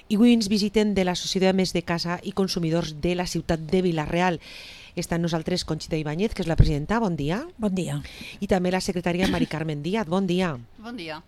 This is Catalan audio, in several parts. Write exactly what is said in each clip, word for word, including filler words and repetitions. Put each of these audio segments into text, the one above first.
I avui ens visiten de l'Associació d'Ames de Casa i Consumidors de la ciutat de Vila-real. Està amb nosaltres Conxita Ibáñez, que és la presidenta. Bon dia. Bon dia. I també la secretària Mari Carmen Díaz. Bon dia. Bon dia.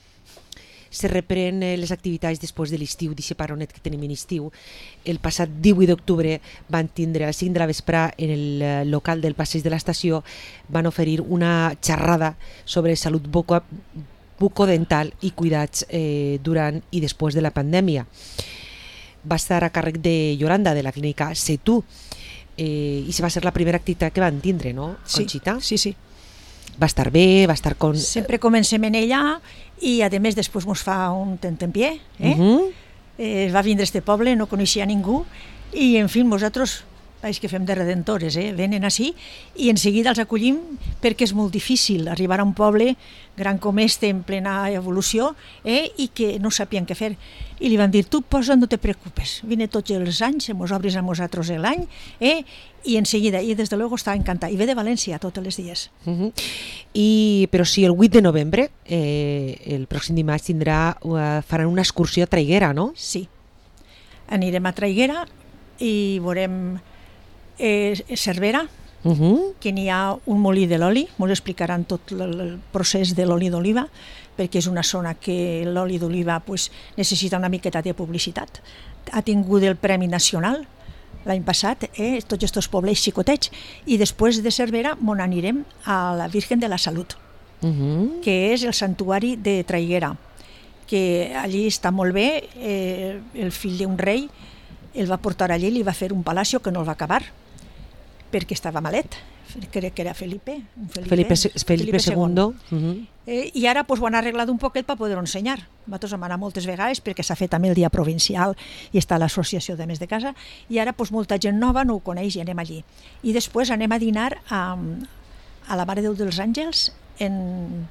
Se reprenen les activitats després de l'estiu, d'aquest paronet que tenim en estiu. El passat divuit d'octubre van tindre a les cinc de la vesprà en el local del Passeig de l'Estació, van oferir una xerrada sobre salut buco, bucodental i cuidats eh, durant i després de la pandèmia. Va estar a càrrec de Yolanda, de la clínica Setu, eh, i va ser la primera activitat que van tindre, no, Conxita? Sí, sí, sí. Va estar bé, va estar con... Sempre comencem en ella i a més després ens fa un tentempié. Eh? Uh -huh. eh, va vindre a este poble, no coneixia ningú i en fi, nosaltres és que fem de redentores, eh? Venen així i en seguida els acollim perquè és molt difícil arribar a un poble gran com este en plena evolució eh? I que no sapien què fer. I li van dir, tu posa, no te preocupes, vine tots els anys, mos obris a nosaltres l'any eh? I en seguida, i des de luego està encantat, i ve de València tots els dies. Uh -huh. I, però sí, el vuit de novembre, eh, el pròxim dimarts tindrà, uh, faran una excursió a Traiguera, no? Sí, anirem a Traiguera i veurem eh, Cervera, uh -huh. que n'hi ha un molí de l'oli, ens explicaran tot el procés de l'oli d'oliva, perquè és una zona que l'oli d'oliva pues, necessita una miqueta de publicitat. Ha tingut el Premi Nacional l'any passat, eh, tots aquests pobles xicotets, i després de Cervera mon anirem a la Virgen de la Salut, uh -huh. que és el santuari de Traiguera, que allí està molt bé, eh, el fill d'un rei el va portar allí, li va fer un palacio que no el va acabar, perquè estava malet, crec que era Felipe, Felipe, Felipe, Felipe segundo. Uh -huh. eh, i ara pues, ho han arreglat un poquet per poder-ho ensenyar. Nosaltres hem anat moltes vegades perquè s'ha fet també el dia provincial i està l'Associació d'Ames de Casa i ara pues, molta gent nova no ho coneix i anem allí. I després anem a dinar a, a la Mare de Déu dels Àngels en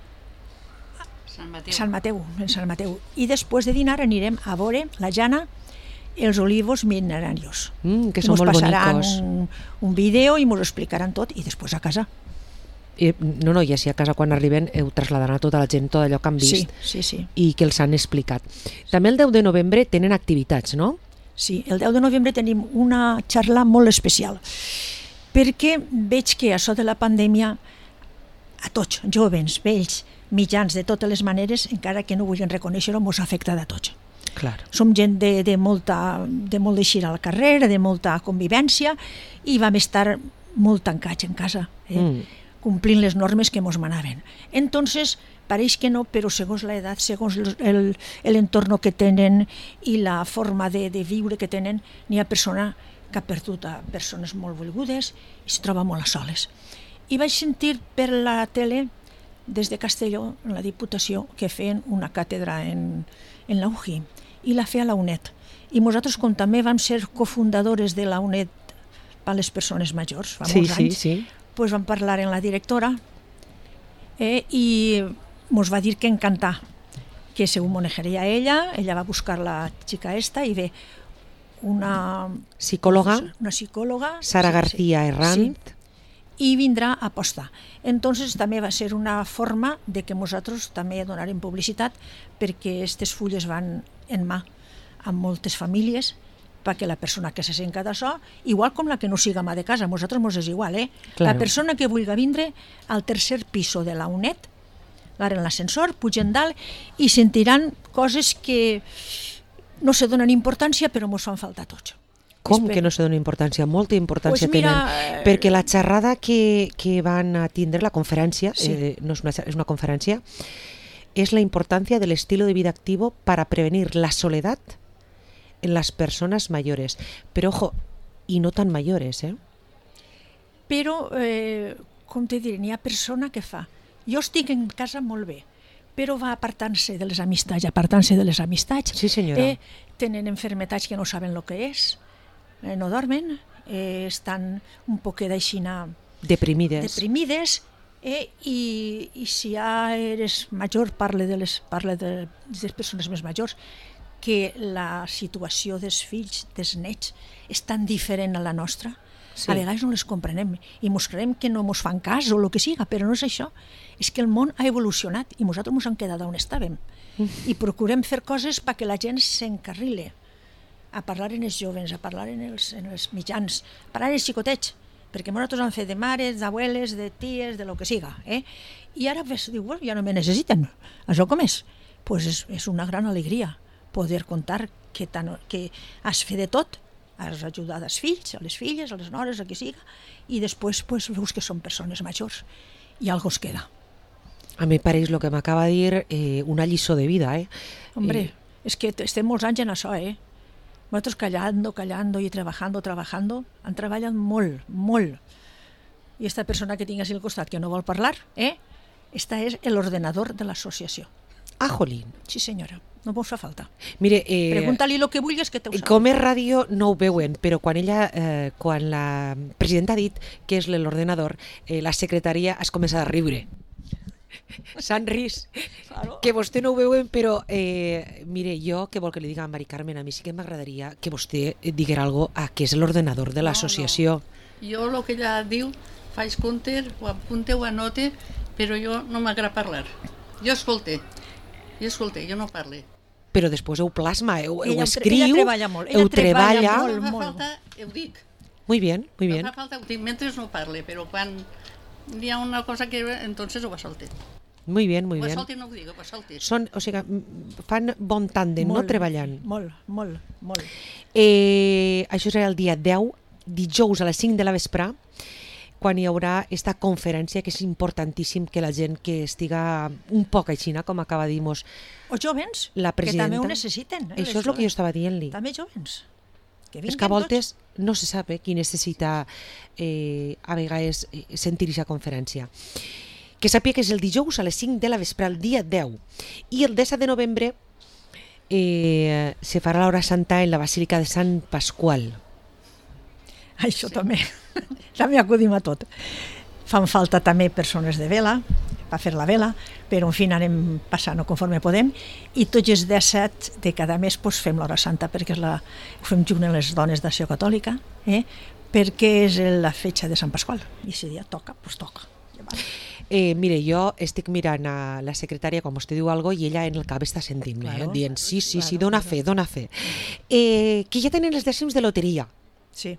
Sant Mateu. Sant Mateu, en Sant Mateu. I després de dinar anirem a veure la Jana, els olivos milenarios. Mm, que són molt bonicos. Ens passaran un, un vídeo i ens explicaran tot i després a casa. I, no, no, i així a casa quan arriben ho trasladaran a tota la gent, tot allò que han vist sí, sí, sí. i que els han explicat. També el deu de novembre tenen activitats, no? Sí, el deu de novembre tenim una xarra molt especial perquè veig que això de la pandèmia a tots, jovens, vells, mitjans, de totes les maneres, encara que no vulguin reconèixer-ho, ens afecta a tots. Clar. Som gent de, de, molta, de molt d'eixir al carrer, de molta convivència i vam estar molt tancats en casa, eh? mm. complint les normes que ens manaven. Entonces, pareix que no, però segons l'edat, segons l'entorn que tenen i la forma de, de viure que tenen, n'hi ha persona que ha perdut a persones molt volgudes i es troba molt a soles. I vaig sentir per la tele, des de Castelló, en la Diputació, que feien una càtedra en, en la U G I i la feia la UNED. I nosaltres, com també vam ser cofundadores de la UNED per a les persones majors, fa sí, molts sí, anys, sí. Pues vam parlar amb la directora eh, i ens va dir que encantar, que se ho manejaria ella, ella va buscar la xica esta i ve una psicòloga, una psicòloga Sara García sí, Herrant, sí, i vindrà a apostar. Entonces també va ser una forma de que nosaltres també donarem publicitat perquè aquestes fulles van en mà amb moltes famílies perquè la persona que se senta d'això, igual com la que no siga mà de casa, a nosaltres ens és igual, eh? Claro. La persona que vulgui vindre al tercer piso de la UNED, ara en l'ascensor, pugen dalt i sentiran coses que no se donen importància però ens fan falta tots. Com que no se dona importància? Molta importància pues mira, tenen, perquè la xerrada que, que van a tindre, la conferència, sí. eh, no és una, és una conferència, és la importància del estilo de vida activo para prevenir la soledad en las personas mayores. Però, ojo, i no tan mayores, eh? Però, eh, com te diré, n'hi ha persona que fa. Jo estic en casa molt bé, però va apartant-se de les amistats, apartant-se de les amistats. Sí, senyora. Eh, tenen enfermetats que no saben el que és, eh, no dormen, eh, estan un poquet aixina... Deprimides. Deprimides, eh, i, i si ja eres major, parle de les, parle de, de les persones més majors, que la situació dels fills, dels nets, és tan diferent a la nostra. Sí. A vegades no les comprenem i mos creiem que no mos fan cas o el que siga, però no és això. És que el món ha evolucionat i nosaltres mos hem quedat on estàvem. Mm. I procurem fer coses perquè la gent s'encarrile a parlar en els jovens, a parlar en els, en els mitjans, a parlar en els xicotets, perquè nosaltres hem fet de mares, d'abueles, de ties, de lo que siga. Eh? I ara ves, diu, bueno, ja no me necessiten. Això com és? Pues és, és una gran alegria poder contar que, tan, que has fet de tot, has ajudat als fills, a les filles, a les nores, a qui siga, i després pues, veus que són persones majors i algo es queda. A mi pareix el que m'acaba de dir eh, una lliçó de vida. Eh? Hombre, eh... és que estem molts anys en això, eh? Nosaltres callando, callando i trabajando, trabajando, han treballat molt, molt. I esta persona que tingues al costat que no vol parlar, eh? Esta és l'ordenador de l'associació. Ah, jolín. Sí, senyora. No vos fa falta. Mire, eh, Pregunta-li el que vulguis que te ho sabrà. Com és ràdio no ho veuen, però quan ella, eh, quan la presidenta ha dit que és l'ordenador, eh, la secretària es comença a riure. S'han ris, claro. Que vostè no ho veuen, però eh, mire, jo què vol que li diga a Mari Carmen, a mi sí que m'agradaria que vostè diguera algo a què és l'ordenador de l'associació. No, no. Jo el que ella diu, faig compte, ho apunte, ho anote, però jo no m'agrada parlar. Jo escolte. Jo escolta, jo no parle. Però després ho plasma, ho, ella, ho escriu, ella treballa molt. Ella ho treballa. treballa molt, molt, no fa falta, ho dic. Muy bien, muy bien. No fa falta, ho dic mentre no parle, però quan hi ha una cosa que entonces ho assolte. Muy bien, muy ho bien. assolte no ho dic, ho assolte. Són, o sigui, fan bon tàndem, no, treballant. Molt, molt, molt. Eh, això serà el dia deu, dijous a les cinc de la vesprà, quan hi haurà esta conferència, que és importantíssim que la gent que estiga un poc aixina, com acaba de dir-nos o jovens, la presidenta, que també ho necessiten. Eh, això és el que jo estava dient-li. També jovens. Que és que a voltes tots. No se sap eh, qui necessita eh, a vegades eh, sentir aquesta conferència. Que sàpiga que és el dijous a les cinc de la vespre, el dia deu. I el disset de novembre eh, se farà l'hora santa en la Basílica de Sant Pasqual. Això sí. també, també acudim a tot. Fan falta també persones de vela, per fer la vela, però en fi anem passant conforme podem, i tots els disset de cada mes pues, fem l'hora santa, perquè és la, ho fem junt amb les dones d'Acció Catòlica, eh? perquè és la fetge de Sant Pasqual, i si dia toca, doncs pues toca. Eh, mire, jo estic mirant a la secretària quan vostè diu alguna cosa i ella en el cap està sentint, claro, eh? dient sí, sí, claro, sí, dona claro. fe, dona fe. Eh, que ja tenen els dècims de loteria. Sí.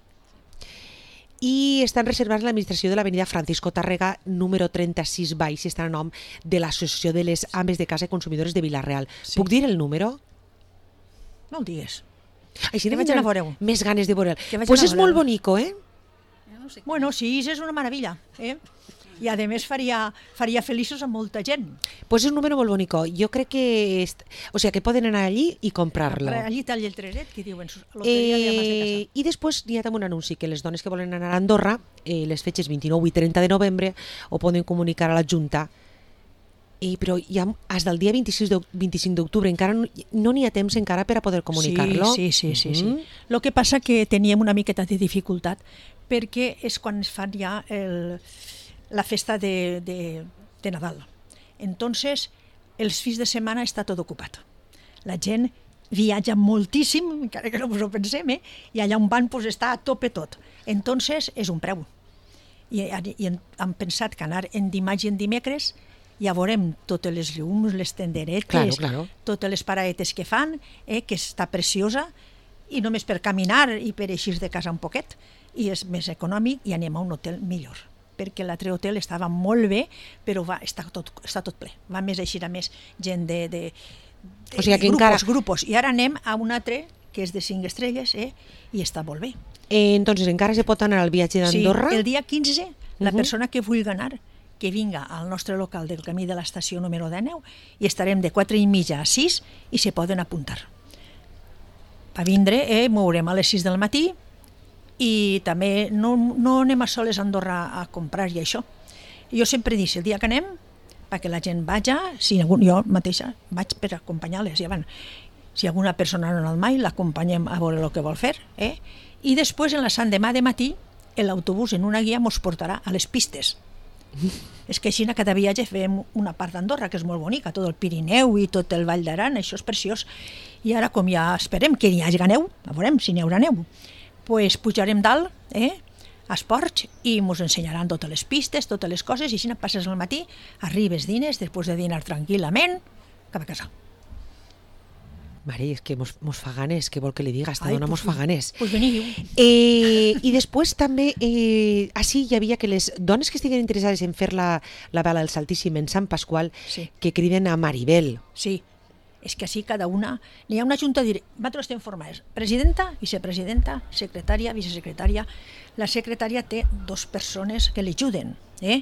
I estan reservats l'administració de l'avenida Francisco Tàrrega número trenta-sis baix, i estan a nom de l'Associació de les Ames de Casa i Consumidores de Vila-real. Sí. Puc dir el número? No el digues. Així que vaig anar a veure-ho. Més ganes de veure'l. Doncs pues és molt bonico, eh? No sé bueno, sí, és una meravella, eh? I a més faria, faria feliços a molta gent. Pues és un número molt bonico. Jo crec que... Est... O sigui, que poden anar allí i comprar-lo. Allí tal lletreret que diuen loteria de ames de casa. I després hi ha també un anunci que les dones que volen anar a Andorra, eh, les fetges vint-i-nou i trenta de novembre, ho poden comunicar a la Junta. Eh, però ja fins al dia vint-i-cinc d'octubre encara no, no n'hi ha temps encara per a poder comunicar-lo. Sí, sí, sí. sí, mm-hmm. sí. Lo que passa que teníem una miqueta de dificultat perquè és quan es fan ja el... la festa de, de, de Nadal. Entonces, els fins de setmana està tot ocupat. La gent viatja moltíssim, encara que no us ho pensem, eh? I allà on van pues, està a tope tot. Entonces, és un preu. I, i han pensat que anar en dimarts i en dimecres ja veurem totes les llums, les tenderetes, claro, claro. totes les paradetes que fan, eh? que està preciosa, i només per caminar i per eixir de casa un poquet, i és més econòmic i anem a un hotel millor, perquè l'altre hotel estava molt bé, però va, està, tot, està tot ple. Va més així, a més, gent de, de, de, o sigui, de grupos, encara... grupos. I ara anem a un altre, que és de cinc estrelles, eh? i està molt bé. Eh, entonces, encara se pot anar al viatge d'Andorra? Sí, el dia quinze, la uh-huh. persona que vulgui anar, que vinga al nostre local del camí de l'estació número dinou, i estarem de quatre i mitja a sis, i se poden apuntar. A vindre, eh? mourem a les sis del matí, i també no, no anem a soles a Andorra a comprar i això. Jo sempre dic, el dia que anem, perquè la gent vaja, si algun, jo mateixa vaig per acompanyar-les, ja van. Si alguna persona no ha anat mai, l'acompanyem a veure el que vol fer, eh? I després, en la Sant demà de matí, l'autobús en una guia mos portarà a les pistes. És que així a cada viatge fem una part d'Andorra, que és molt bonica, tot el Pirineu i tot el Vall d'Aran, això és preciós. I ara, com ja esperem que hi hagi neu, a veurem si n'hi haurà neu, pues pujarem dalt, eh? esports, i ens ensenyaran totes les pistes, totes les coses, i així passes al matí, arribes, dines, després de dinar tranquil·lament, cap a casa. Mare, és que mos, mos fa ganes, què vol que li diga? Esta Ai, dona pues, mos fa ganes. Pues veniu. Eh, I després també, eh, així hi havia que les dones que estiguen interessades en fer la, la vela del Saltíssim en Sant Pasqual, Sí. que criden a Maribel. Sí, és que així cada una... N'hi ha una junta directa, nosaltres estem formades presidenta, vicepresidenta, secretària, vicesecretària. La secretària té dos persones que l'ajuden, eh?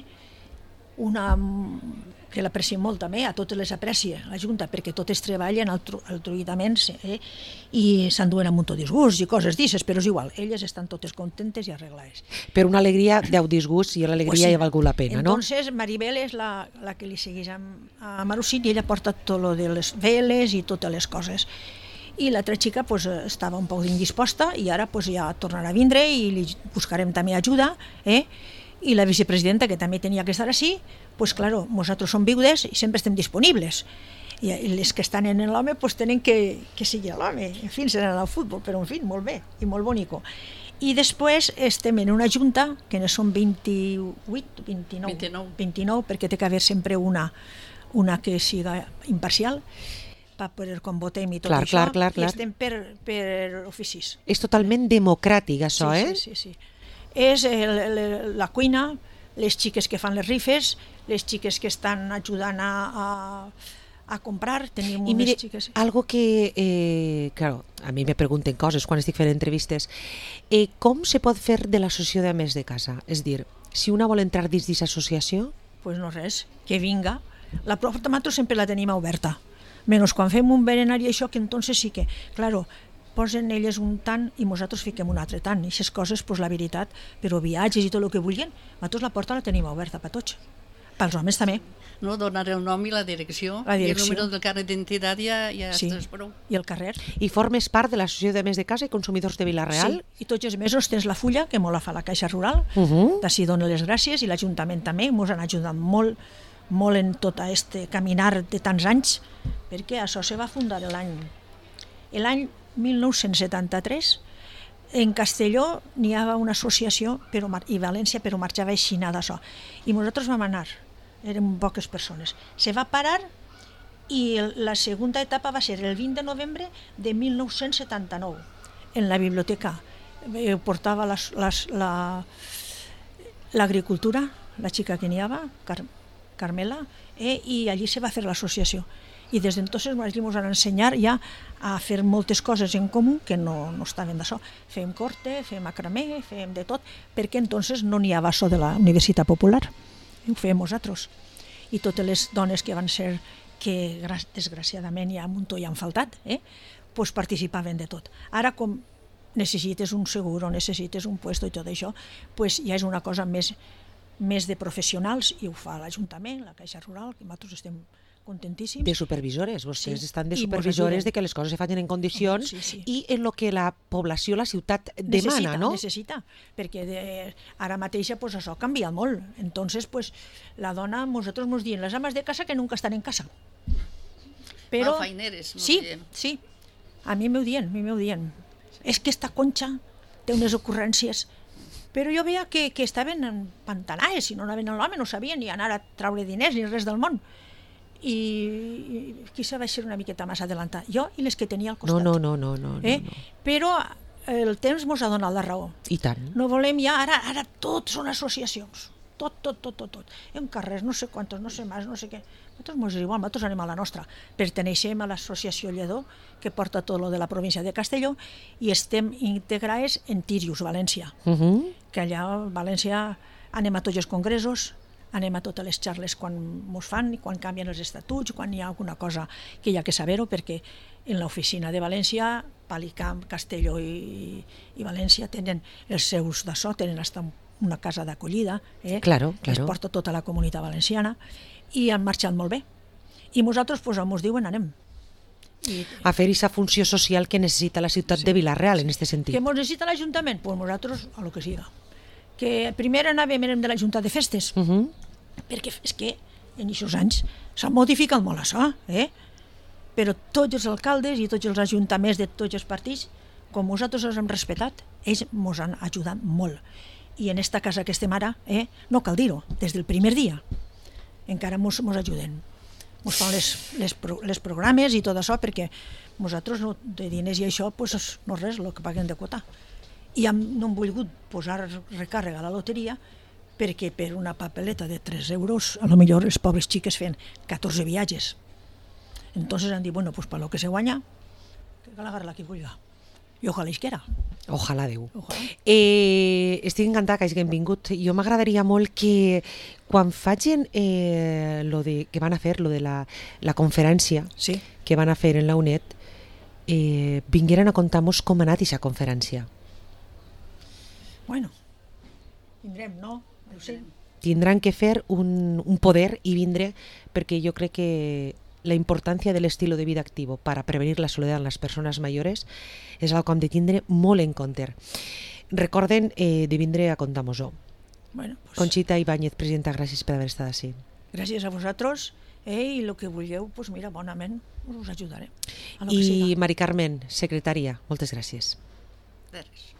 Una que l'aprecia molt també, a totes les aprecia la Junta, perquè totes treballen altru altruïtament, eh? I s'enduen amb un disgust i coses d'isses, però és igual, elles estan totes contentes i arreglades. Per una alegria deu disgust i l'alegria Pues sí. ja ha valgut la pena, no? Entonces, Maribel és la, la que li segueix amb, a Marusit, i ella porta tot lo de les veles i totes les coses. I l'altra xica pues, estava un poc indisposta i ara pues, ja tornarà a vindre i li buscarem també ajuda, eh? I la vicepresidenta, que també tenia que estar així, pues claro, nosaltres som viudes i sempre estem disponibles. I les que estan en l'home pues, tenen que, que seguir l'home. En fi, seran al futbol, però en fi, molt bé i molt bonico. I després estem en una junta, que ne són vint-i-vuit, vint-i-nou, vint-i-nou. vint-i-nou, perquè té que haver sempre una, una que siga imparcial, per poder com votem i tot Clar, això, clar, clar, clar. i estem per, per oficis. És totalment democràtic, això, sí, eh? Sí, sí, sí. És el, el, la cuina, les xiques que fan les rifes, les xiques que estan ajudant a, a, a comprar, tenim I unes mire, xiques... algo que, eh, claro, a mi me pregunten coses quan estic fent entrevistes, eh, com se pot fer de l'associació de més de casa? És dir, si una vol entrar dins d'aquesta associació... Pues no res, que vinga. La porta nosaltres sempre la tenim oberta, menys quan fem un berenar i això, que entonces sí que, claro, posen elles un tant i nosaltres fiquem un altre tant. I aquestes coses, pues, la veritat, però viatges i tot el que vulguin, nosaltres la porta la tenim oberta per tots. Pels homes també. No, donar el nom i la direcció, La direcció. i el número del carnet d'identitat ja, ja Sí. estàs prou. I el carrer. I formes part de l'associació de més de casa i consumidors de Vila-real? Sí, i tots els mesos tens la fulla, que molt la fa la Caixa Rural, Uh -huh. d'ací dona les gràcies, i l'Ajuntament també, ens han ajudat molt, molt en tot este caminar de tants anys, perquè això se va fundar l'any l'any mil nou-cents setanta-tres. En Castelló n'hi havia una associació però, i València, però marxava així d'això. I nosaltres vam anar, érem poques persones. Se va parar i la segona etapa va ser el vint de novembre de mil nou-cents setanta-nou, en la biblioteca. Eh, portava les, les, la l'agricultura, la xica que n'hi havia, Car Carmela, eh, i allí se va fer l'associació. I des d'entonces allí ens van ensenyar ja a fer moltes coses en comú que no, no estaven d'això. Fem corte, fem macramé, fem de tot, perquè entonces no n'hi havia això de la Universitat Popular. Ho fèiem nosaltres. I totes les dones que van ser, que desgraciadament ja a Muntó ja han faltat, eh, pues participaven de tot. Ara, com necessites un segur o necessites un puesto i tot això, pues ja és una cosa més, més de professionals, i ho fa l'Ajuntament, la Caixa Rural, que nosaltres estem contentíssims. De supervisores, vostès Sí. estan de I mos supervisores ajuden. de que les coses se facin en condicions Sí, sí. i en lo que la població, la ciutat demana, necessita, no? Necessita, perquè de, ara mateixa pues, això ha canviat molt. Entonces, pues, la dona, nosaltres ens diem les amas de casa que nunca estan en casa. Però, Malfaineres, mos sí, diem. sí, a mi m'ho dient, a mi m'ho dient. És que esta Conxa té unes ocurrències, però jo veia que, que estaven empantanades, si no anaven amb l'home, no sabien ni anar a traure diners ni res del món. I, i quizá va ser una miqueta més adelantada, jo i les que tenia al No, costat. no, no, no, no, eh? no. Però el temps ens ha donat la raó. I tant. No volem ja, ara, ara tot són associacions, tot, tot, tot, tot, tot. En carrers, no sé quantos, no sé més, no sé què. Nosaltres ens és igual, nosaltres anem a la nostra. Perteneixem a l'associació Lledó, que porta tot lo de la província de Castelló, i estem integrades en Tírius, València, Uh -huh. que allà a València anem a tots els congressos, anem a totes les xarles quan mos fan, quan canvien els estatuts, quan hi ha alguna cosa que hi ha que saber-ho, perquè en l'oficina de València, Palicamp, Castelló i, i València tenen els seus d'això, tenen hasta una casa d'acollida, eh? Claro, que es claro. porta tota la comunitat valenciana, i han marxat molt bé. I nosaltres, pues, ens diuen, anem. I, A fer aquesta funció social que necessita la ciutat de Vila-real, en aquest sentit. que ens necessita l'Ajuntament? Pues nosaltres, a lo que siga. Que primer anàvem, érem de la Junta de Festes, Uh -huh. perquè és que en aquests anys s'ha modificat molt això, eh? Però tots els alcaldes i tots els ajuntaments de tots els partits, com nosaltres els hem respetat, ells ens han ajudat molt. i en esta casa que estem ara, eh, no cal dir-ho, des del primer dia encara mos, mos ajuden. Mos fan les, les, pro, les programes i tot això, perquè nosaltres no, de diners i això pues, no és res el que paguen de quota. I hem, no hem volgut posar recàrrega a la loteria perquè per una papeleta de tres euros a lo millor els pobres xiques feien catorze viatges. Entonces han dit, bueno, pues para lo que se guanya, que cal agarrar-la qui vulga. I ojalà hi quera. Ojalà, Déu. Ojalà. Eh, estic encantada que hagin vingut. Jo m'agradaria molt que quan facin eh, lo de, que van a fer, lo de la, la conferència Sí. que van a fer en la UNED, eh, vingueren a contar-nos com ha anat aquesta conferència. Bueno, tindrem, no? No sé. Tindran que fer un, un poder i vindre, perquè jo crec que la importància de l'estilo de vida activo para prevenir la soledat en les persones mayores és el que hem de tindre molt en compte. Recorden eh, de vindre a contar-nos-ho. Bueno, pues, Conxita Ibáñez, presidenta, gràcies per haver estat així. gràcies a vosaltres, eh, i el que vulgueu, pues mira, bonament us ajudaré. A lo que I siga. Mari Carmen, secretària, moltes gràcies. De res.